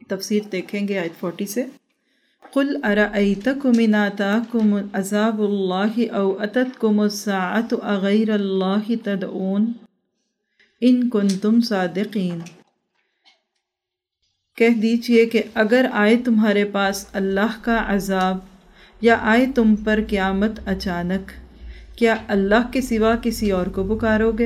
تفسیر دیکھیں گے آیت 40 سے۔ قل ارأیتکم ان آتاکم عذاب اللہ او اتتکم الساعۃ اغیر اللہ تدعون ان کنتم صادقین۔ کہہ دیجئے کہ اگر آئے تمہارے پاس اللہ کا عذاب یا آئے تم پر قیامت اچانک، کیا اللہ کے سوا کسی اور کو پکارو گے؟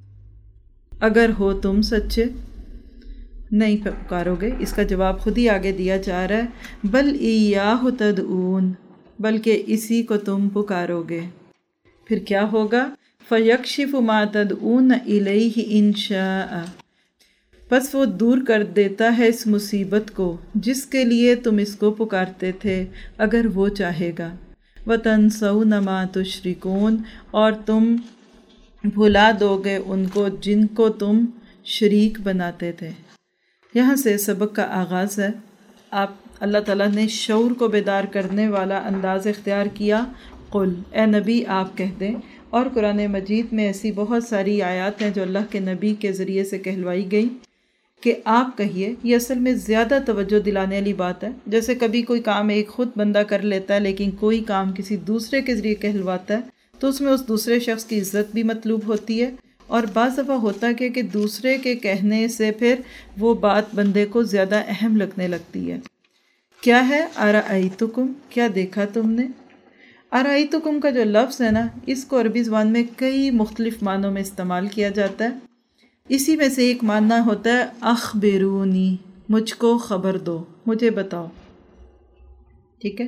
اگر ہو تم سچے، نہیں پکارو گے۔ اس کا جواب خود ہی آگے دیا جا رہا ہے، بل ایاہ تدعون، بلکہ اسی کو تم پکارو گے۔ پھر کیا ہوگا؟ فیکشف ما تدعون الیہ ان شاء، پس وہ دور کر دیتا ہے اس مصیبت کو جس کے لیے تم اس کو پکارتے تھے اگر وہ چاہے گا۔ وَتَنْسَوْنَ مَا تُشْرِكُونَ، اور تم بھلا دو گے ان کو جن کو تم شریک بناتے تھے۔ یہاں سے سبق کا آغاز ہے۔ اللہ تعالیٰ نے شعور کو بیدار کرنے والا انداز اختیار کیا، قل، اے نبی آپ کہہ دیں۔ اور قرآن مجید میں ایسی بہت ساری آیات ہیں جو اللہ کے نبی کے ذریعے سے کہلوائی گئی کہ آپ کہیے۔ یہ اصل میں زیادہ توجہ دلانے والی بات ہے۔ جیسے کبھی کوئی کام ایک خود بندہ کر لیتا ہے لیکن کوئی کام کسی دوسرے کے ذریعے کہلواتا ہے تو اس میں اس دوسرے شخص کی عزت بھی مطلوب ہوتی ہے، اور بعض دفعہ ہوتا ہے کہ دوسرے کے کہنے سے پھر وہ بات بندے کو زیادہ اہم لگنے لگتی ہے۔ کیا ہے ارأیتکم، کیا دیکھا تم نے؟ ارأیتکم کا جو لفظ ہے نا، اس کو عربی زبان میں کئی مختلف معنوں میں استعمال کیا جاتا ہے۔ اسی میں سے ایک معنی ہوتا ہے اخبرونی، مجھ کو خبر دو، مجھے بتاؤ، ٹھیک ہے،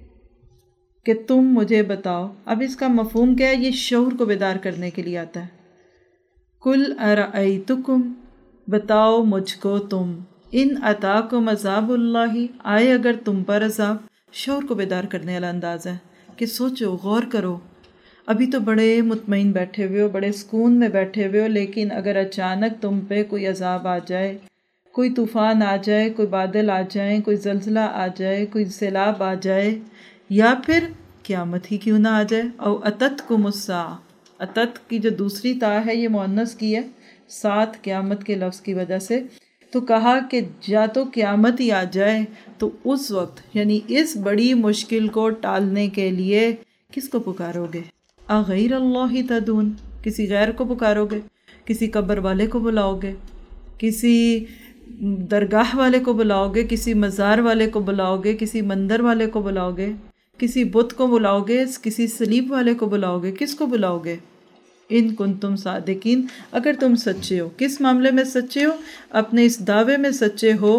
کہ تم مجھے بتاؤ۔ اب اس کا مفہوم کیا ہے؟ یہ شعور کو بیدار کرنے کے لیے آتا ہے۔ قل ارأیتکم، بتاؤ مجھ کو تم، ان اتاکم عذاب اللہ، آئے اگر تم پر عذاب۔ شعور کو بیدار کرنے والا انداز ہے کہ سوچو، غور کرو۔ ابھی تو بڑے مطمئن بیٹھے ہوئے ہو، بڑے سکون میں بیٹھے ہوئے ہو، لیکن اگر اچانک تم پہ کوئی عذاب آ جائے، کوئی طوفان آ جائے، کوئی بادل آ جائیں، کوئی زلزلہ آ جائے، کوئی سیلاب آ جائے، یا پھر قیامت ہی کیوں نہ آ جائے۔ او اتتکم الساعہ، اتت کی جو دوسری تا ہے یہ مؤنث کی ہے، ساتھ قیامت کے لفظ کی وجہ سے، تو کہا کہ یا تو قیامت ہی آ جائے تو اس وقت، یعنی اس بڑی مشکل کو ٹالنے کے لیے کس کو پکارو گے؟ اغیر اللہ تدعون، کسی غیر کو پکارو گے، کسی قبر والے کو بلاؤ گے، کسی درگاہ والے کو بلاؤ گے، کسی مزار والے کو بلاؤ گے، کسی مندر والے کو بلاؤ گے، کسی بت کو بلاؤ گے، کسی صلیب والے کو بلاؤ گے، کس کو بلاؤ گے؟ ان کنتم صادقین، اگر تم سچے ہو۔ کس معاملے میں سچے ہو؟ اپنے اس دعوے میں سچے ہو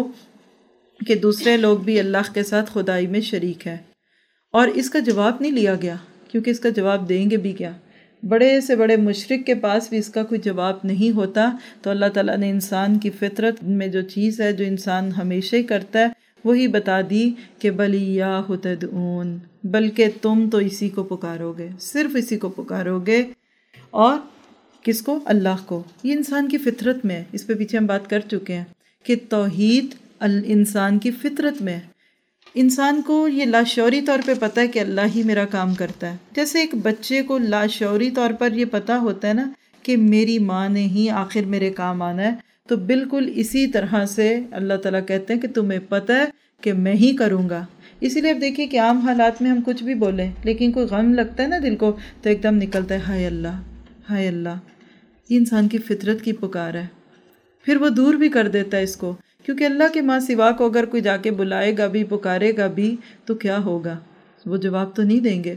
کہ دوسرے لوگ بھی اللہ کے ساتھ خدائی میں شریک ہیں۔ اور اس کا جواب نہیں لیا گیا، کیونکہ اس کا جواب دیں گے بھی کیا؟ بڑے سے بڑے مشرک کے پاس بھی اس کا کوئی جواب نہیں ہوتا، تو اللہ تعالیٰ نے انسان کی فطرت میں جو چیز ہے جو انسان ہمیشہ ہی کرتا ہے وہی بتا دی کہ بل ایاہ تدعون، بلکہ تم تو اسی کو پکارو گے، صرف اسی کو پکارو گے۔ اور کس کو؟ اللہ کو۔ یہ انسان کی فطرت میں ہے، اس پہ پیچھے ہم بات کر چکے ہیں کہ توحید انسان کی فطرت میں ہے۔ انسان کو یہ لاشعوری طور پہ پتہ ہے کہ اللہ ہی میرا کام کرتا ہے۔ جیسے ایک بچے کو لاشعوری طور پر یہ پتہ ہوتا ہے نا کہ میری ماں نے ہی آخر میرے کام آنا ہے، تو بالکل اسی طرح سے اللہ تعالیٰ کہتے ہیں کہ تمہیں پتہ ہے کہ میں ہی کروں گا۔ اسی لیے اب دیکھیے کہ عام حالات میں ہم کچھ بھی بولیں، لیکن کوئی غم لگتا ہے نا دل کو تو ایک دم نکلتا ہے ہائے اللہ، ہائے اللہ۔ یہ انسان کی فطرت کی پکار ہے، پھر وہ دور بھی کر دیتا ہے اس کو، کیونکہ اللہ کے ماں سوا کو اگر کوئی جا کے بلائے گا بھی، پکارے گا بھی، تو کیا ہوگا؟ وہ جواب تو نہیں دیں گے۔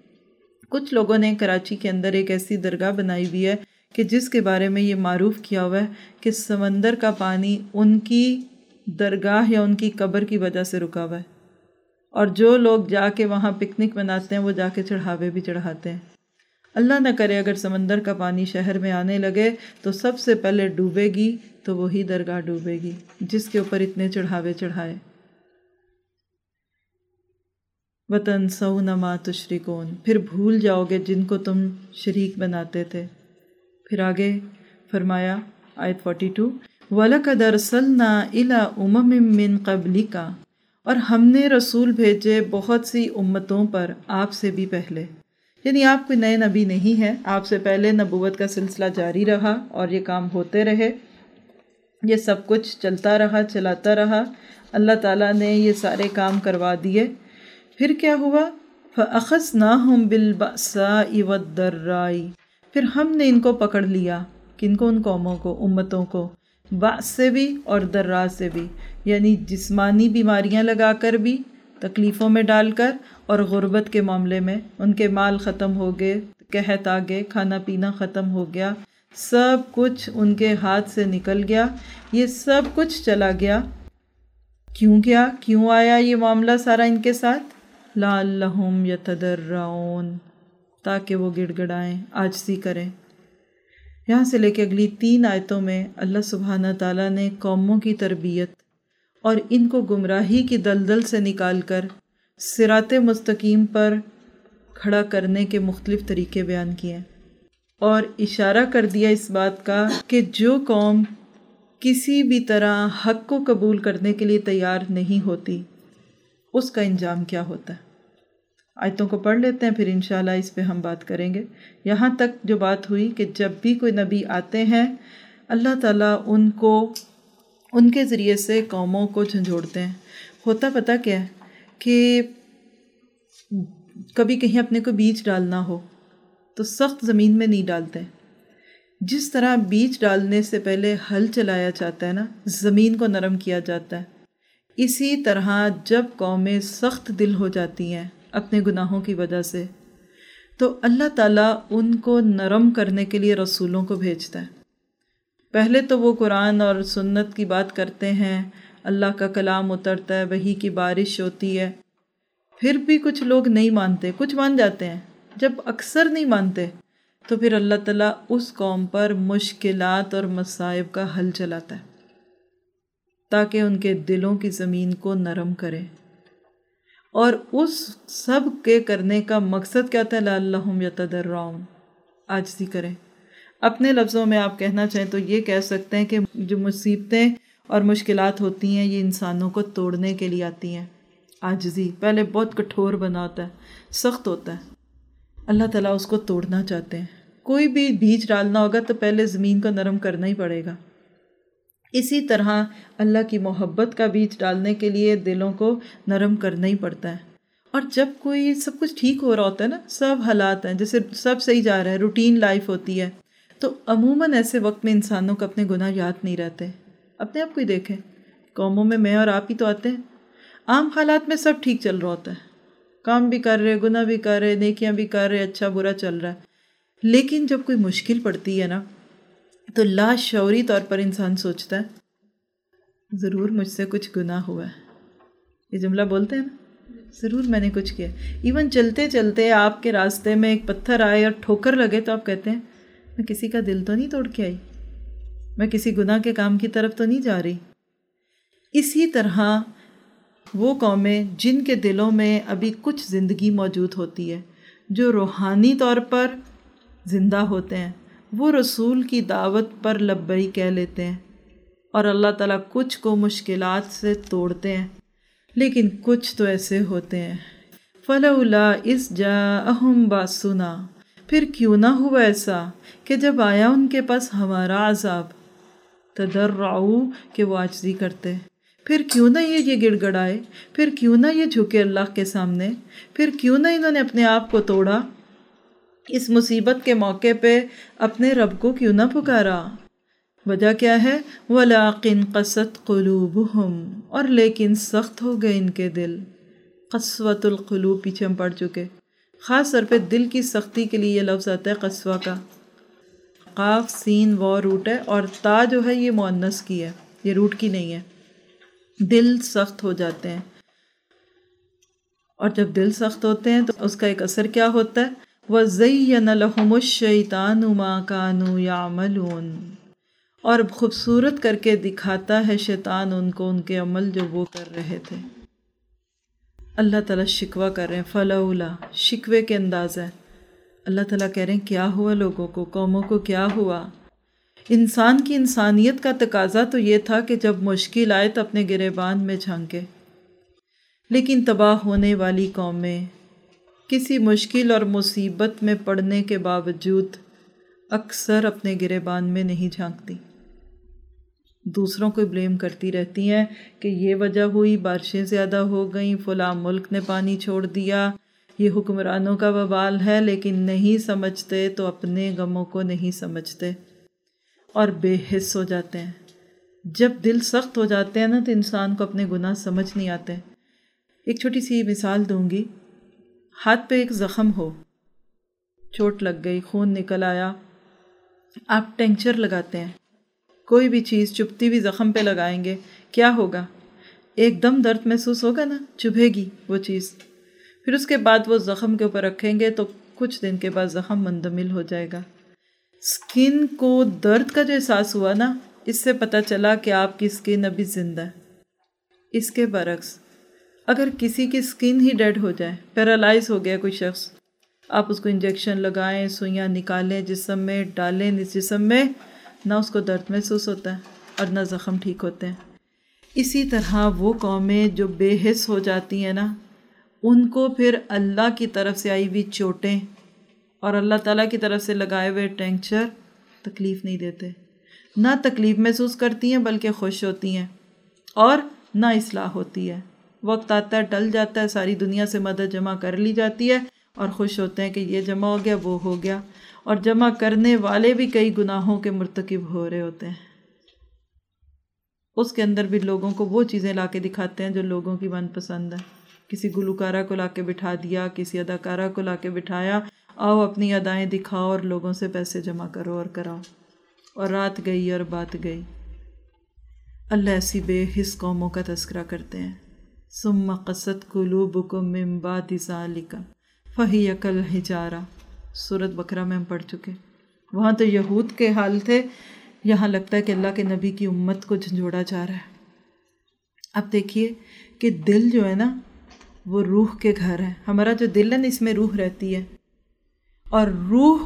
کچھ لوگوں نے کراچی کے اندر ایک ایسی درگاہ بنائی ہوئی ہے کہ جس کے بارے میں یہ معروف کیا ہوا ہے کہ سمندر کا پانی ان کی درگاہ یا ان کی قبر کی وجہ سے رکا ہوا ہے، اور جو لوگ جا کے وہاں پکنک مناتے ہیں وہ جا کے چڑھاوے بھی چڑھاتے ہیں۔ اللہ نہ کرے اگر سمندر کا پانی شہر میں آنے لگے تو سب سے پہلے ڈوبے گی تو وہی درگاہ ڈوبے گی جس کے اوپر اتنے چڑھاوے چڑھائے۔ وَتَنْسَوْنَ مَا تُشْرِكُونَ، پھر بھول جاؤ گے جن کو تم شریک بناتے تھے۔ پھر آگے فرمایا آیت 42، وَلَقَدْ أَرْسَلْنَا إِلَىٰ أُمَمٍ مِّن قَبْلِكَ، اور ہم نے رسول بھیجے بہت سی امتوں پر آپ سے بھی پہلے، یعنی آپ کوئی نئے نبی نہیں ہیں، آپ سے پہلے نبوت کا سلسلہ جاری رہا اور یہ کام ہوتے رہے۔ یہ سب کچھ چلاتا رہا، اللہ تعالیٰ نے یہ سارے کام کروا دیے۔ پھر کیا ہوا؟ فَأَخَذْنَاهُمْ بِالْبَأْسَاءِ وَالضَّرَّاءِ، پھر ہم نے ان کو پکڑ لیا، کن کو؟ ان قوموں کو، امتوں کو، بأس سے بھی اور ضراء سے بھی، یعنی جسمانی بیماریاں لگا کر بھی، تکلیفوں میں ڈال کر، اور غربت کے معاملے میں ان کے مال ختم ہو گئے، قحط آ گئے، کھانا پینا ختم ہو گیا، سب کچھ ان کے ہاتھ سے نکل گیا، یہ سب کچھ چلا گیا۔ کیوں آیا یہ معاملہ سارا ان کے ساتھ؟ لعلہم یتضرعون، تاکہ وہ گڑ گڑائیں، عاجزی کریں۔ یہاں سے لے کے اگلی 3 آیتوں میں اللہ سبحانہ تعالیٰ نے قوموں کی تربیت اور ان کو گمراہی کی دلدل سے نکال کر صراط مستقیم پر کھڑا کرنے کے مختلف طریقے بیان کیے، اور اشارہ کر دیا اس بات کا کہ جو قوم کسی بھی طرح حق کو قبول کرنے کے لیے تیار نہیں ہوتی، اس کا انجام کیا ہوتا ہے۔ آیتوں کو پڑھ لیتے ہیں، پھر انشاءاللہ اس پہ ہم بات کریں گے۔ یہاں تک جو بات ہوئی کہ جب بھی کوئی نبی آتے ہیں، اللہ تعالیٰ ان کے ذریعے سے قوموں کو جھنجھوڑتے ہیں۔ ہوتا پتہ کیا ہے کہ کبھی کہیں اپنے کو بیج ڈالنا ہو تو سخت زمین میں نہیں ڈالتے، جس طرح بیج ڈالنے سے پہلے ہل چلایا جاتا ہے نا، زمین کو نرم کیا جاتا ہے، اسی طرح جب قومیں سخت دل ہو جاتی ہیں اپنے گناہوں کی وجہ سے، تو اللہ تعالیٰ ان کو نرم کرنے کے لیے رسولوں کو بھیجتا ہے۔ پہلے تو وہ قرآن اور سنت کی بات کرتے ہیں، اللہ کا کلام اترتا ہے، وحی کی بارش ہوتی ہے، پھر بھی کچھ لوگ نہیں مانتے، کچھ مان جاتے ہیں۔ جب اکثر نہیں مانتے تو پھر اللہ تعالیٰ اس قوم پر مشکلات اور مصائب کا حل چلاتا ہے، تاکہ ان کے دلوں کی زمین کو نرم کرے۔ اور اس سب کے کرنے کا مقصد کیا تھا؟ لعلہم یتضرعون، عاجزی کریں۔ اپنے لفظوں میں آپ کہنا چاہیں تو یہ کہہ سکتے ہیں کہ جو مصیبتیں اور مشکلات ہوتی ہیں یہ انسانوں کو توڑنے کے لیے آتی ہیں۔ عاجزی پہلے بہت کٹھور بنا ہوتا ہے، سخت ہوتا ہے، اللہ تعالیٰ اس کو توڑنا چاہتے ہیں۔ کوئی بھی بیج ڈالنا ہوگا تو پہلے زمین کو نرم کرنا ہی پڑے گا۔ اسی طرح اللہ کی محبت کا بیج ڈالنے کے لیے دلوں کو نرم کرنا ہی پڑتا ہے۔ اور جب کوئی سب کچھ ٹھیک ہو رہا ہوتا ہے نا، سب حالات ہیں، جیسے سب صحیح جا رہا ہے، روٹین لائف ہوتی ہے، تو عموماً ایسے وقت میں انسانوں کو اپنے گناہ یاد نہیں رہتے۔ اپنے آپ کو ہی دیکھیں، قوموں میں اور آپ ہی تو آتے ہیں، عام حالات میں سب ٹھیک چل رہا ہوتا ہے، کام بھی کر رہے، گناہ بھی کر رہے، نیکیاں بھی کر رہے، اچھا برا چل رہا ہے۔ لیکن جب کوئی مشکل پڑتی ہے نا، تو لاشعوری طور پر انسان سوچتا ہے ضرور مجھ سے کچھ گناہ ہوا ہے۔ یہ جملہ بولتے ہیں نا، ضرور میں نے کچھ کیا۔ ایون چلتے چلتے آپ کے راستے میں ایک پتھر آئے اور ٹھوکر لگے تو آپ کہتے ہیں میں کسی کا دل تو نہیں توڑ کے آئی، میں کسی گناہ کے کام کی طرف تو نہیں جا رہی۔ اسی طرح وہ قومیں جن کے دلوں میں ابھی کچھ زندگی موجود ہوتی ہے، جو روحانی طور پر زندہ ہوتے ہیں، وہ رسول کی دعوت پر لبیک کہہ لیتے ہیں، اور اللہ تعالیٰ کچھ کو مشکلات سے توڑتے ہیں، لیکن کچھ تو ایسے ہوتے ہیں فَلَوْلَا إِذْ جَاءَهُمْ بَأْسُنَا، پھر کیوں نہ ہوا ایسا کہ جب آیا ان کے پاس ہمارا عذاب، تضرعوا کہ وہ عاجزی کرتے، پھر کیوں نہ یہ گڑ گڑائے، پھر کیوں نہ یہ جھکے اللہ کے سامنے، پھر کیوں نہ انہوں نے اپنے آپ کو توڑا، اس مصیبت کے موقع پہ اپنے رب کو کیوں نہ پکارا۔ وجہ کیا ہے؟ وَلَٰكِنْ قَسَتْ قُلُوبُهُمْ، اور لیکن سخت ہو گئے ان کے دل۔ قسوۃ القلوب پیچھے ہم پڑھ چکے، خاص طور پہ دل کی سختی کے لیے یہ لفظ آتا ہے قسوہ کا۔ قاف سین و روٹ ہے، اور تا جو ہے یہ مؤنث کی ہے، یہ روٹ کی نہیں ہے۔ دل سخت ہو جاتے ہیں، اور جب دل سخت ہوتے ہیں تو اس کا ایک اثر کیا ہوتا ہے؟ وَزَيَّنَ لَهُمُ الشَّيْطَانُ مَا كَانُوا يَعْمَلُونَ، اور خوبصورت کر کے دکھاتا ہے شیطان ان کو ان کے عمل جو وہ کر رہے تھے۔ اللہ تعالیٰ شکوہ کر رہے ہیں، فَلَوْلَا شکوے کے انداز ہے، اللہ تعالیٰ کہہ رہے ہیں کیا ہوا لوگوں کو، قوموں کو کیا ہوا۔ انسان کی انسانیت کا تقاضا تو یہ تھا کہ جب مشکل آئے تو اپنے گریبان میں جھانکے، لیکن تباہ ہونے والی قومیں کسی مشکل اور مصیبت میں پڑنے کے باوجود اکثر اپنے گریبان میں نہیں جھانکتی، دوسروں کو بلیم کرتی رہتی ہیں کہ یہ وجہ ہوئی، بارشیں زیادہ ہو گئیں، فلاں ملک نے پانی چھوڑ دیا، یہ حکمرانوں کا وبال ہے، لیکن نہیں سمجھتے تو اپنے غموں کو نہیں سمجھتے اور بے حس ہو جاتے ہیں۔ جب دل سخت ہو جاتے ہیں نا تو انسان کو اپنے گناہ سمجھ نہیں آتے۔ ایک چھوٹی سی مثال دوں گی۔ ہاتھ پہ ایک زخم ہو، چوٹ لگ گئی، خون نکل آیا، آپ ٹینکچر لگاتے ہیں، کوئی بھی چیز چبھتی بھی زخم پہ لگائیں گے، کیا ہوگا؟ ایک دم درد محسوس ہوگا نا، چبھے گی وہ چیز، پھر اس کے بعد وہ زخم کے اوپر رکھیں گے تو کچھ دن کے بعد زخم منجمد ہو جائے گا۔ سکن کو درد کا جو احساس ہوا نا، اس سے پتہ چلا کہ آپ کی سکن ابھی زندہ ہے۔ اس کے برعکس اگر کسی کی سکن ہی ڈیڈ ہو جائے، پیرالائز ہو گیا کوئی شخص، آپ اس کو انجیکشن لگائیں، سوئیاں نکالیں جسم میں، ڈالیں اس جسم میں، نہ اس کو درد محسوس ہوتا ہے اور نہ زخم ٹھیک ہوتے ہیں۔ اسی طرح وہ قومیں جو بے حس ہو جاتی ہیں نا، ان کو پھر اللہ کی طرف سے آئی ہوئی چوٹیں اور اللہ تعالیٰ کی طرف سے لگائے ہوئے ٹینکچر تکلیف نہیں دیتے، نہ تکلیف محسوس کرتی ہیں بلکہ خوش ہوتی ہیں، اور نہ اصلاح ہوتی ہے۔ وقت آتا ہے، ٹل جاتا ہے، ساری دنیا سے مدد جمع کر لی جاتی ہے اور خوش ہوتے ہیں کہ یہ جمع ہو گیا، وہ ہو گیا، اور جمع کرنے والے بھی کئی گناہوں کے مرتکب ہو رہے ہوتے ہیں۔ اس کے اندر بھی لوگوں کو وہ چیزیں لا کے دکھاتے ہیں جو لوگوں کی من پسند ہے۔ کسی گلوکارہ کو لا کے بٹھا دیا، کسی اداکارہ کو لا کے بٹھایا، آؤ اپنی ادائیں دکھاؤ اور لوگوں سے پیسے جمع کرو اور کراؤ، اور رات گئی اور بات گئی۔ اللہ ایسی بے حس قوموں کا تذکرہ کرتے ہیں۔ ثم قست قلوبکم من بعد ذلک فہی کالحجارہ، سورۃ بقرہ میں ہم پڑھ چکے۔ وہاں تو یہود کے حال تھے، یہاں لگتا ہے کہ اللہ کے نبی کی امت کو جھنجھوڑا جا رہا ہے۔ اب دیکھیے کہ دل جو ہے نا، وہ روح کے گھر ہے۔ ہمارا جو دل ہے نا، اس میں روح رہتی ہے، اور روح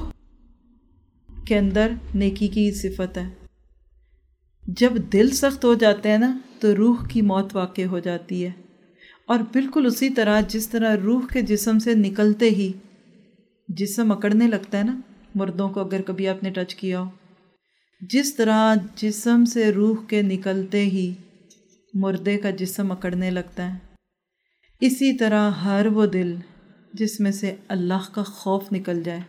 کے اندر نیکی کی صفت ہے۔ جب دل سخت ہو جاتے ہیں نا تو روح کی موت واقع ہو جاتی ہے، اور بالکل اسی طرح جس طرح روح کے جسم سے نکلتے ہی جسم اکڑنے لگتا ہے نا، مردوں کو اگر کبھی آپ نے ٹچ کیا ہو، جس طرح جسم سے روح کے نکلتے ہی مردے کا جسم اکڑنے لگتا ہے، اسی طرح ہر وہ دل جس میں سے اللہ کا خوف نکل جائے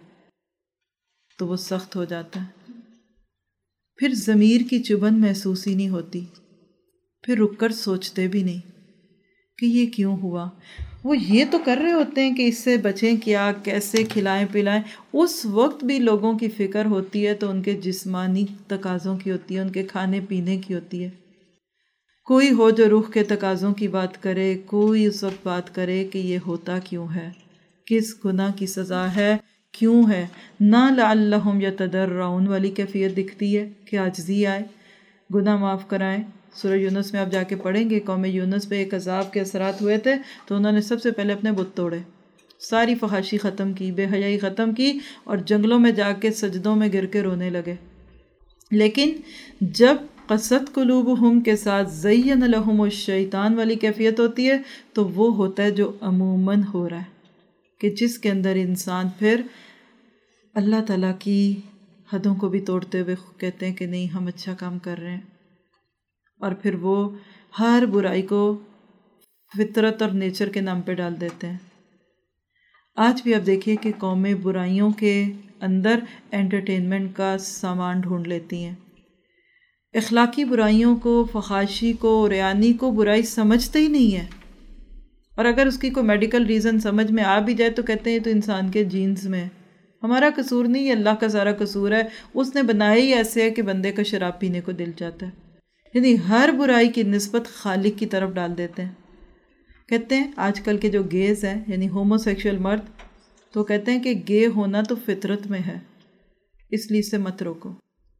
تو وہ سخت ہو جاتا ہے۔ پھر ضمیر کی چبھن محسوس ہی نہیں ہوتی، پھر رک کر سوچتے بھی نہیں کہ یہ کیوں ہوا۔ وہ یہ تو کر رہے ہوتے ہیں کہ اس سے بچیں کیا، کیسے کھلائیں پلائیں، اس وقت بھی لوگوں کی فکر ہوتی ہے تو ان کے جسمانی تقاضوں کی ہوتی ہے، ان کے کھانے پینے کی ہوتی ہے۔ کوئی ہو جو روح کے تقاضوں کی بات کرے، کوئی اس وقت بات کرے کہ یہ ہوتا کیوں ہے، کس گناہ کی سزا ہے، کیوں ہے، نہ لعلہم یتضرعون والی کیفیت دکھتی ہے کہ عاجزی آئے، گناہ معاف کرائیں۔ سورہ یونس میں آپ جا کے پڑھیں گے، قوم یونس پہ ایک عذاب کے اثرات ہوئے تھے تو انہوں نے سب سے پہلے اپنے بت توڑے، ساری فحاشی ختم کی، بے حیائی ختم کی، اور جنگلوں میں جا کے سجدوں میں گر کے رونے لگے۔ لیکن جب قست قلوبہم کے ساتھ زین لہم الشیطان والی کیفیت ہوتی ہے تو وہ ہوتا ہے جو عموماً ہو رہا ہے، کہ جس کے اندر انسان پھر اللہ تعالیٰ کی حدوں کو بھی توڑتے ہوئے کہتے ہیں کہ نہیں ہم اچھا کام کر رہے ہیں، اور پھر وہ ہر برائی کو فطرت اور نیچر کے نام پہ ڈال دیتے ہیں۔ آج بھی آپ دیکھیے کہ قومیں برائیوں کے اندر انٹرٹینمنٹ کا سامان ڈھونڈ لیتی ہیں، اخلاقی برائیوں کو، فحاشی کو، ریانی کو برائی سمجھتے ہی نہیں ہے، اور اگر اس کی کوئی میڈیکل ریزن سمجھ میں آ بھی جائے تو کہتے ہیں تو انسان کے جینز میں، ہمارا قصور نہیں، یہ اللہ کا سارا قصور ہے، اس نے بنایا ہی ایسے ہے کہ بندے کا شراب پینے کو دل چاہتا ہے۔ یعنی ہر برائی کی نسبت خالق کی طرف ڈال دیتے ہیں۔ کہتے ہیں آج کل کے جو گیز ہیں، یعنی ہومو سیکشل مرد، تو کہتے ہیں کہ گے ہونا تو فطرت میں ہے، اس لیے اسے مت روکو۔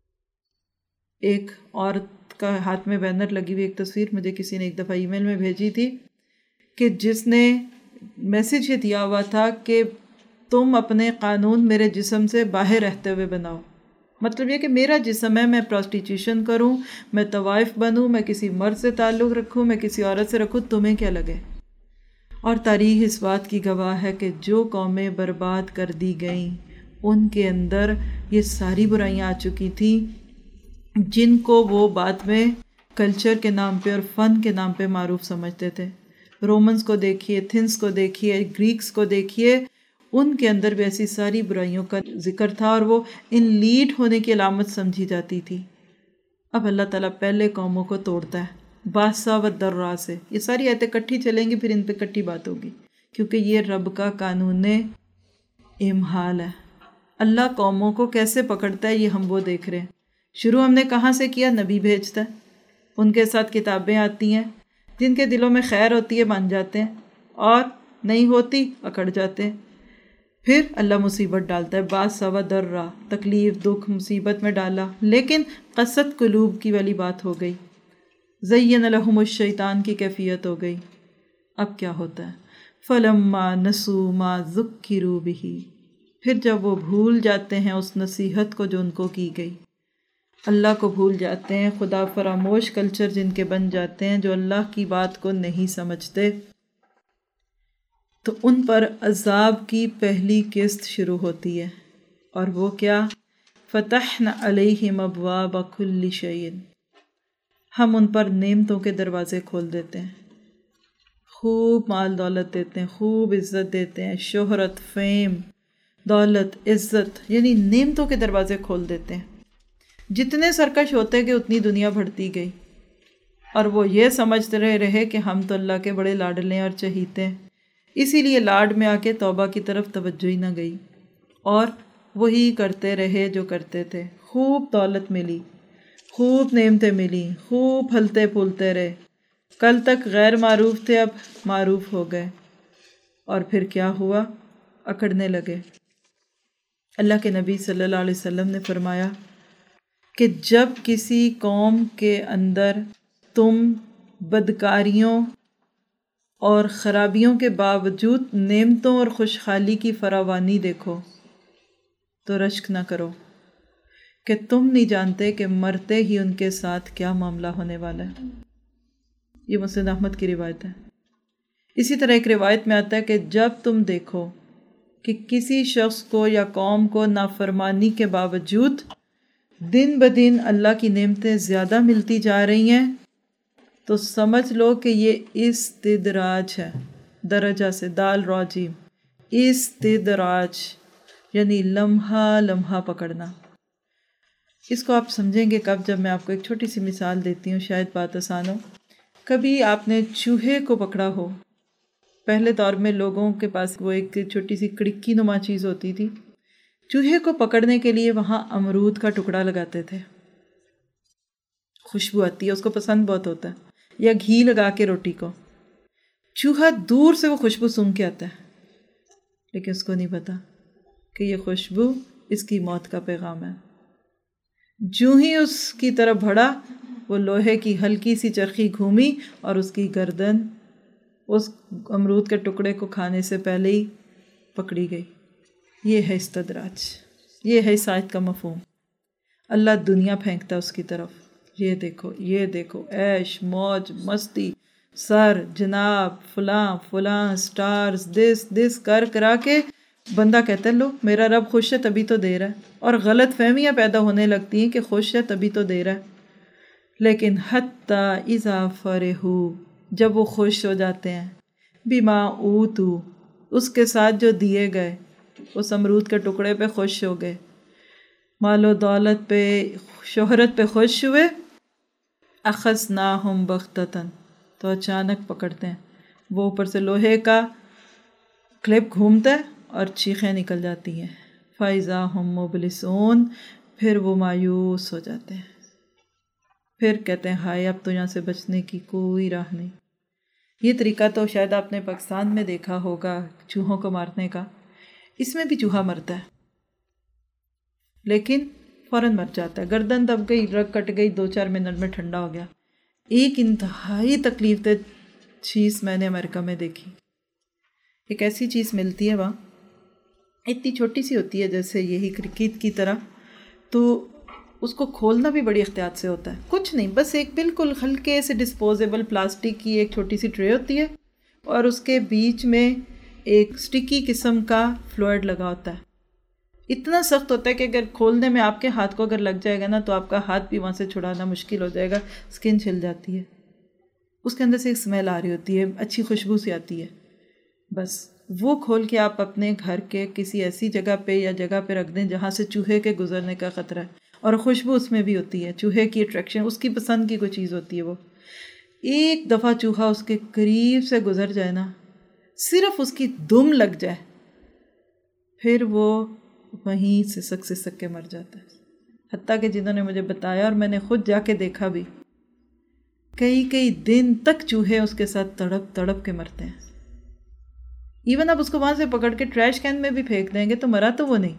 ایک عورت کا ہاتھ میں بینر لگی ہوئی ایک تصویر مجھے کسی نے ایک دفعہ ای میل میں بھیجی تھی، کہ جس نے میسیج یہ دیا ہوا تھا کہ تم اپنے قانون میرے جسم سے باہر رہتے ہوئے بناؤ۔ مطلب یہ کہ میرا جسم ہے، میں پروسٹیٹیوشن کروں، میں طوائف بنوں، میں کسی مرد سے تعلق رکھوں، میں کسی عورت سے رکھوں، تمہیں کیا لگے؟ اور تاریخ اس بات کی گواہ ہے کہ جو قومیں برباد کر دی گئیں ان کے اندر یہ ساری برائیاں آ چکی تھیں، جن کو وہ بعد میں کلچر کے نام پہ اور فن کے نام پہ معروف سمجھتے تھے۔ رومنز کو دیکھیے، ایتھنس کو دیکھیے، گریکس کو دیکھیے، ان کے اندر بھی ایسی ساری برائیوں کا ذکر تھا اور وہ ان لیڈ ہونے کی علامت سمجھی جاتی تھی۔ اب اللہ تعالیٰ پہلے قوموں کو توڑتا ہے باسا و درا سے۔ یہ ساری آیتیں کٹھی چلیں گی، پھر ان پہ کٹھی بات ہوگی، کیونکہ یہ رب کا قانون امہال ہے۔ اللہ قوموں کو کیسے پکڑتا ہے یہ ہم وہ دیکھ رہے ہیں۔ شروع ہم نے کہاں سے کیا؟ نبی بھیجتا ہے، ان کے ساتھ کتابیں آتی ہیں، جن کے دلوں میں خیر ہوتی ہے مان جاتے ہیں، اور نہیں ہوتی اکڑ جاتے ہیں۔ پھر اللہ مصیبت ڈالتا ہے، بعض سوا درا، تکلیف، دکھ، مصیبت میں ڈالا، لیکن قسط قلوب کی والی بات ہو گئی، زین لہم الشیطان کی کیفیت ہو گئی۔ اب کیا ہوتا ہے؟ فلما نسوا ما ذکروا بہ، پھر جب وہ بھول جاتے ہیں اس نصیحت کو جو ان کو کی گئی، اللہ کو بھول جاتے ہیں، خدا فراموش کلچر جن کے بن جاتے ہیں، جو اللہ کی بات کو نہیں سمجھتے، تو ان پر عذاب کی پہلی قسط شروع ہوتی ہے۔ اور وہ کیا؟ فتحنا علیہم ابواب کل شیء، ہم ان پر نعمتوں کے دروازے کھول دیتے ہیں، خوب مال دولت دیتے ہیں، خوب عزت دیتے ہیں، شہرت، فیم، دولت، عزت، یعنی نعمتوں کے دروازے کھول دیتے ہیں۔ جتنے سرکش ہوتے گئے اتنی دنیا بڑھتی گئی، اور وہ یہ سمجھتے رہے کہ ہم تو اللہ کے بڑے لاڈلے اور چہیتے ہیں، اسی لیے لاڈ میں آ کے توبہ کی طرف توجہ ہی نہ گئی، اور وہی کرتے رہے جو کرتے تھے۔ خوب دولت ملی، خوب نعمتیں ملی، خوب پھلتے پھولتے رہے، کل تک غیر معروف تھے اب معروف ہو گئے، اور پھر کیا ہوا؟ اکڑنے لگے۔ اللہ کے نبی صلی اللہ علیہ وسلم نے فرمایا کہ جب کسی قوم کے اندر تم بدکاریوں اور خرابیوں کے باوجود نعمتوں اور خوشحالی کی فراوانی دیکھو تو رشک نہ کرو، کہ تم نہیں جانتے کہ مرتے ہی ان کے ساتھ کیا معاملہ ہونے والا ہے۔ یہ مسند احمد کی روایت ہے۔ اسی طرح ایک روایت میں آتا ہے کہ جب تم دیکھو کہ کسی شخص کو یا قوم کو نافرمانی کے باوجود دن بدن اللہ کی نعمتیں زیادہ ملتی جا رہی ہیں، تو سمجھ لو کہ یہ استدراج ہے، درجہ سے دال را جیم، استدراج یعنی لمحہ لمحہ پکڑنا۔ اس کو آپ سمجھیں گے کب؟ جب میں آپ کو ایک چھوٹی سی مثال دیتی ہوں، شاید بات آسان ہو۔ کبھی آپ نے چوہے کو پکڑا ہو؟ پہلے دور میں لوگوں کے پاس وہ ایک چھوٹی سی کڑکی نما چیز ہوتی تھی، چوہے کو پکڑنے کے لیے وہاں امرود کا ٹکڑا لگاتے تھے، خوشبو آتی ہے، اس کو پسند بہت ہوتا ہے، یا گھی لگا کے روٹی کو، چوہا دور سے وہ خوشبو سونگھ کے آتا ہے، لیکن اس کو نہیں پتا کہ یہ خوشبو اس کی موت کا پیغام ہے۔ جو ہی اس کی طرف بڑھا، وہ لوہے کی ہلکی سی چرخی گھومی اور اس کی گردن اس امرود کے ٹکڑے کو کھانے سے پہلے ہی پکڑی گئی۔ یہ ہے استدراج، یہ ہے اس آیت کا مفہوم۔ اللہ دنیا پھینکتا ہے اس کی طرف، یہ دیکھو، یہ دیکھو، عیش، موج، مستی، سر، جناب، فلاں فلاں، سٹارز، دس کر کرا کے بندہ کہتا ہے لو میرا رب خوش ہے تبھی تو دے رہا ہے، اور غلط فہمیاں پیدا ہونے لگتی ہیں کہ خوش ہے تبھی تو دے رہا ہے۔ لیکن حتی اذا فرحو، جب وہ خوش ہو جاتے ہیں، بما اوتو، اس کے ساتھ جو دیے گئے، اس امرود کے ٹکڑے پہ خوش ہو گئے، مال و دولت پہ، شہرت پہ خوش ہوئے، اخذناہم بغتۃ، تو اچانک پکڑتے ہیں، وہ اوپر سے لوہے کا کلپ گھومتا ہے اور چیخیں نکل جاتی ہیں، فَإِذَا هُمْ مُبْلِسُونَ، پھر وہ مایوس ہو جاتے ہیں، پھر کہتے ہیں ہائے اب تو یہاں سے بچنے کی کوئی راہ نہیں۔ یہ طریقہ تو شاید آپ نے پاکستان میں دیکھا ہوگا چوہوں کو مارنے کا، اس میں بھی چوہا مرتا ہے لیکن فوراً مر جاتا ہے، گردن دب گئی، رگ کٹ گئی، 2-4 منٹ میں ٹھنڈا ہو گیا۔ ایک انتہائی تکلیف دہ چیز میں نے امریکہ میں دیکھی، ایک ایسی چیز ملتی ہے وہاں، اتنی چھوٹی سی ہوتی ہے جیسے یہی کرکٹ کی طرح، تو اس کو کھولنا بھی بڑی احتیاط سے ہوتا ہے، کچھ نہیں، بس ایک بالکل ہلکے سے ڈسپوزیبل پلاسٹک کی ایک چھوٹی سی ٹرے ہوتی ہے، اور اس کے بیچ میں ایک سٹکی قسم کا فلوئڈ لگا ہوتا ہے، اتنا سخت ہوتا ہے کہ اگر کھولنے میں آپ کے ہاتھ کو اگر لگ جائے گا نا تو آپ کا ہاتھ بھی وہاں سے چھڑانا مشکل ہو جائے گا، سکن چھل جاتی ہے، اس کے اندر سے ایک اسمیل آ رہی ہوتی ہے، اچھی خوشبو سی آتی ہے، بس وہ کھول کے آپ اپنے گھر کے کسی ایسی جگہ پہ یا جگہ پہ رکھ دیں جہاں سے چوہے کے گزرنے کا خطرہ ہے، اور خوشبو اس میں بھی ہوتی ہے، چوہے کی اٹریکشن، اس کی پسند کی کوئی چیز ہوتی ہے، وہ ایک دفعہ چوہا اس کے قریب سے گزر جائے نا، صرف اس کی دم لگ جائے، پھر وہ وہیں سسک سسک کے مر جاتا ہے۔ حتیٰ کہ جنہوں نے مجھے بتایا اور میں نے خود جا کے دیکھا بھی، کئی دن تک چوہے اس کے ساتھ تڑپ تڑپ کے مرتے ہیں۔ ایون آپ اس کو وہاں سے پکڑ کے ٹریش کین میں بھی پھینک دیں گے تو مرا تو وہ نہیں۔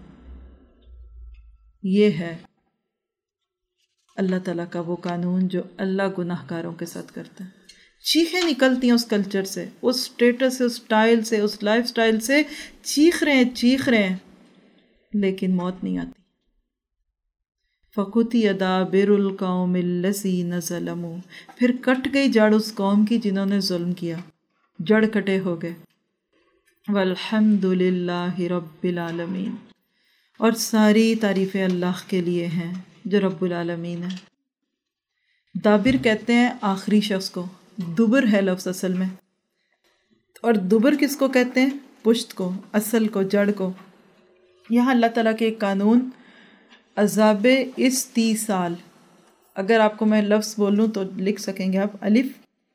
یہ ہے اللہ تعالیٰ کا وہ قانون جو اللہ گناہ گاروں کے ساتھ کرتا ہے۔ چیخیں نکلتی ہیں اس کلچر سے، اس اسٹیٹس سے، اس سٹائل سے، اس لائف سٹائل سے، چیخ رہے ہیں لیکن موت نہیں آتی۔ فَقُطِعَ دَابِرُ الْقَوْمِ الَّذِينَ ظَلَمُوا، پھر کٹ گئی جڑ اس قوم کی جنہوں نے ظلم کیا، جڑ کٹے ہو گئے۔ وَالْحَمْدُ لِلَّهِ رَبِّ الْعَالَمِينَ، اور ساری تعریفیں اللہ کے لیے ہیں جو رب العالمین ہے۔ دابر کہتے ہیں آخری شخص کو، دبر ہے لفظ اصل میں، اور دبر کس کو کہتے ہیں؟ پشت کو، اصل کو، جڑ کو۔ یہاں اللہ تعالیٰ کے ایک قانون عذاب استیصال، اگر آپ کو میں لفظ بولوں تو لکھ سکیں گے آپ، الف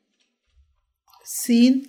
سین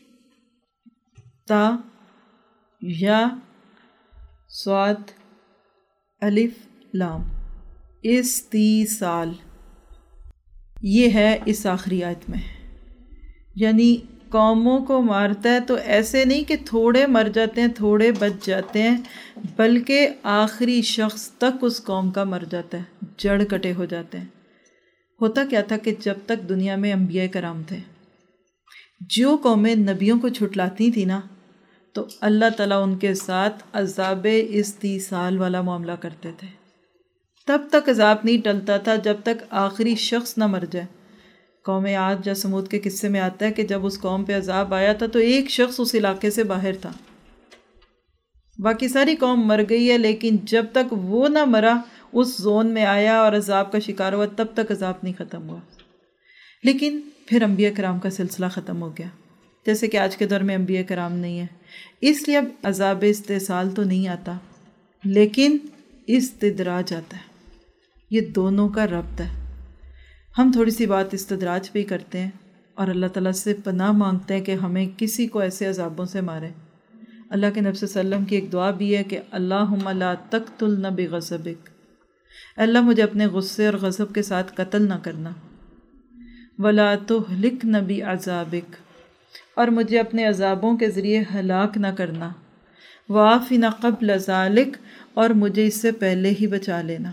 تا یا صاد الف لام، استیصال، یہ ہے اس آخری آیت میں۔ یعنی قوموں کو مارتا ہے تو ایسے نہیں کہ تھوڑے مر جاتے ہیں، تھوڑے بچ جاتے ہیں، بلکہ آخری شخص تک اس قوم کا مر جاتا ہے، جڑ کٹے ہو جاتے ہیں۔ ہوتا کیا تھا کہ جب تک دنیا میں انبیاء کرام تھے، جو قومیں نبیوں کو جھٹلاتی تھی نا، تو اللہ تعالیٰ ان کے ساتھ عذاب استیصال والا معاملہ کرتے تھے۔ تب تک عذاب نہیں ٹلتا تھا جب تک آخری شخص نہ مر جائے۔ قوم عاد یا سمود کے قصے میں آتا ہے کہ جب اس قوم پہ عذاب آیا تھا تو ایک شخص اس علاقے سے باہر تھا، باقی ساری قوم مر گئی ہے، لیکن جب تک وہ نہ مرا، اس زون میں آیا اور عذاب کا شکار ہوا، تب تک عذاب نہیں ختم ہوا۔ لیکن پھر انبیاء کرام کا سلسلہ ختم ہو گیا، جیسے کہ آج کے دور میں انبیاء کرام نہیں ہے، اس لیے اب عذاب استحصال تو نہیں آتا، لیکن استدراج آتا ہے۔ یہ دونوں کا ربط ہے۔ ہم تھوڑی سی بات استدراج پہ ہی کرتے ہیں اور اللہ تعالیٰ سے پناہ مانگتے ہیں کہ ہمیں کسی کو ایسے عذابوں سے مارے۔ اللہ کے نبی صلی اللہ علیہ وسلم کی ایک دعا بھی ہے کہ اللہم لا تقتلنا بغضبک، اللہ مجھے اپنے غصے اور غضب کے ساتھ قتل نہ کرنا، ولا تہلکنا بعذابک، اور مجھے اپنے عذابوں کے ذریعے ہلاک نہ کرنا، وعافنا قبل ذالک، اور مجھے اس سے پہلے ہی بچا لینا۔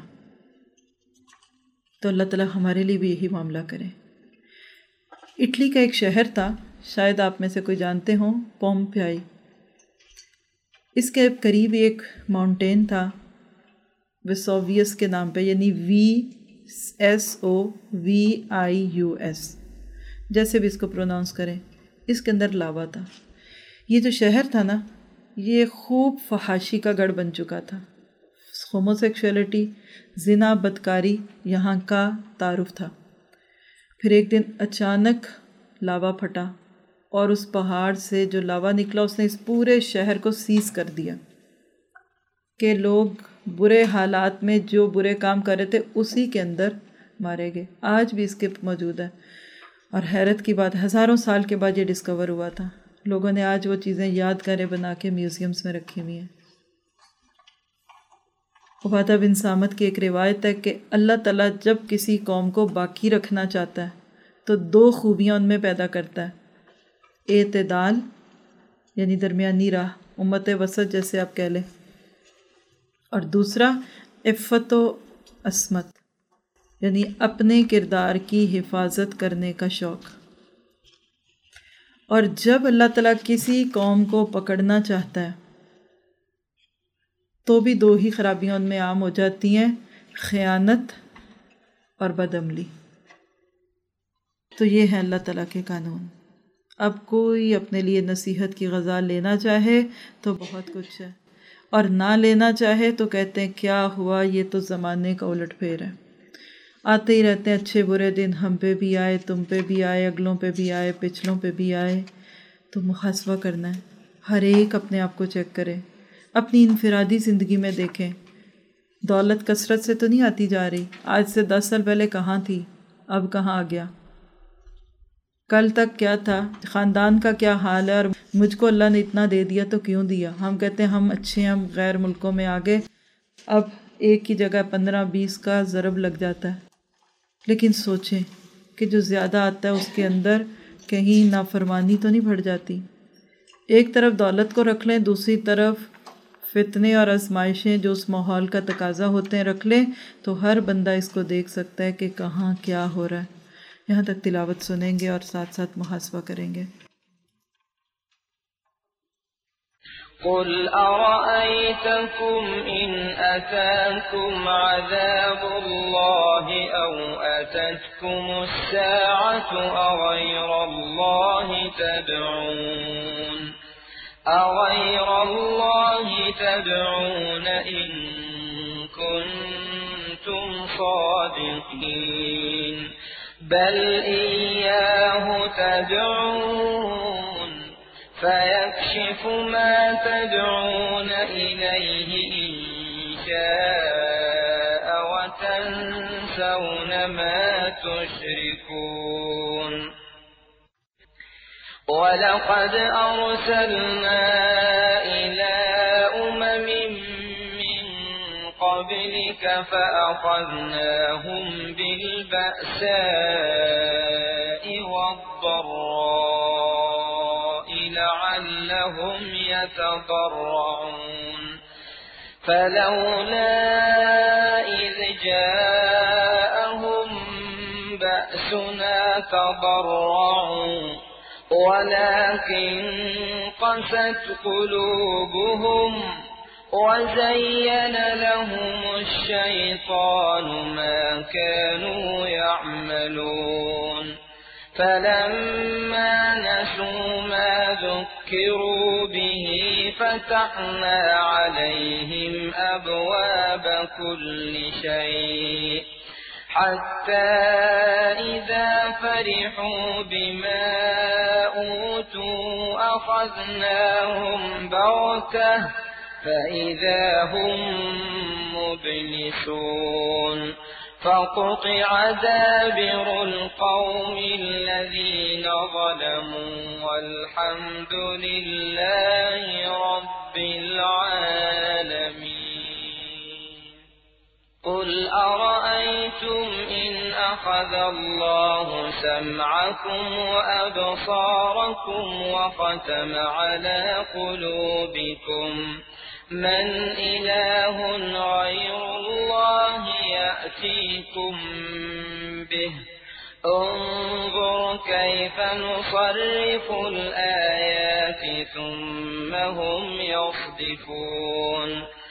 تو اللہ تعالیٰ ہمارے لیے بھی یہی معاملہ کرے۔ اٹلی کا ایک شہر تھا، شاید آپ میں سے کوئی جانتے ہوں، پومپیائی۔ اس کے قریب ایک ماؤنٹین تھا ویسوویس کے نام پہ، یعنی VSOVIUS، جیسے بھی اس کو پروناؤنس کریں۔ اس کے اندر لاوا تھا۔ یہ جو شہر تھا نا، یہ خوب فحاشی کا گڑھ بن چکا تھا۔ ہوموسیکشولیٹی، زنا، بدکاری یہاں کا تعارف تھا۔ پھر ایک دن اچانک لاوا پھٹا، اور اس پہاڑ سے جو لاوا نکلا اس نے اس پورے شہر کو سیز کر دیا کہ لوگ برے حالات میں جو برے کام کر رہے تھے اسی کے اندر مارے گئے۔ آج بھی اس کے موجود ہے، اور حیرت کی بات، ہزاروں سال کے بعد یہ ڈسکور ہوا تھا۔ لوگوں نے آج وہ چیزیں یادگاریں بنا کے میوزیمز میں رکھی ہوئی ہیں۔ عبادہ بن صامت کی ایک روایت ہے کہ اللہ تعالیٰ جب کسی قوم کو باقی رکھنا چاہتا ہے تو دو خوبیاں ان میں پیدا کرتا ہے، اعتدال یعنی درمیانی راہ، امت وسط جیسے آپ کہہ لیں، اور دوسرا عفت و عصمت یعنی اپنے کردار کی حفاظت کرنے کا شوق۔ اور جب اللہ تعالیٰ کسی قوم کو پکڑنا چاہتا ہے تو بھی دو ہی خرابیاں ان میں عام ہو جاتی ہیں، خیانت اور بدعملی۔ تو یہ ہے اللہ تعالیٰ کے قانون۔ اب کوئی اپنے لیے نصیحت کی غذا لینا چاہے تو بہت کچھ ہے، और ना लेना चाहे तो कहते हैं क्या हुआ, ये तो ज़माने का उलट फेर है। आते ही रहते हैं अच्छे बुरे दिन, हम पे भी आए, तुम पे भी आए, अगलों पे भी आए, पिछलों पे भी आए। तो मुहासबा करना है, हर एक अपने आप को चेक करे, अपनी इनफिरादी ज़िंदगी में देखें। दौलत कसरत से तो नहीं आती जा रही। आज से 10 साल पहले कहाँ थी, अब कहाँ आ गया। कल तक क्या था, ख़ानदान का क्या हाल है, और मुझको अल्लाह ने इतना दे दिया तो क्यों दिया। हम कहते हैं हम अच्छे हैं, हम गैर मुल्कों में आ गए, अब एक की जगह 15-20 का ज़रब लग जाता है। लेकिन सोचें कि जो ज़्यादा आता है उसके अंदर कहीं नाफरमानी तो नहीं बढ़ जाती। एक तरफ दौलत को रख लें, दूसरी तरफ फितने और आजमाइशें जो उस माहौल का तकाजा होते हैं रख लें, तो हर बंदा इसको देख सकता है कि कहाँ क्या हो रहा है। यहाँ तक तिलावत सुनेंगे और साथ साथ मुहासबा करेंगे। قل أرأيتكم إن أتاكم عذاب الله أو أتتكم الساعة أغير الله تدعون إن كنتم صادقين بل إياه تدعون فيكشف ما تدعون إليه إن شاء وتنسون ما تشركون ولقد أرسلنا إلى أمم من قبلك فأخذناهم بالبأساء والضراء لعلهم يتضرعون فلولا إذ جاءهم بأسنا تضرعوا ولكن قست قلوبهم وزين لهم الشيطان ما كانوا يعملون فلما نسوا ما ذكروا به فتحنا عليهم أبواب كل شيء حتى إذا فرحوا بما أوتوا أخذناهم بغتة فإذا هم مبلسون فقطع دابر القوم الذين ظلموا والحمد لله رب العالمين قل أرأيتم إن أخذ الله سمعكم وأبصاركم وختم على قلوبكم من إله غير الله يأتيكم به انظر كيف نصرف الآيات ثم هم يصدفون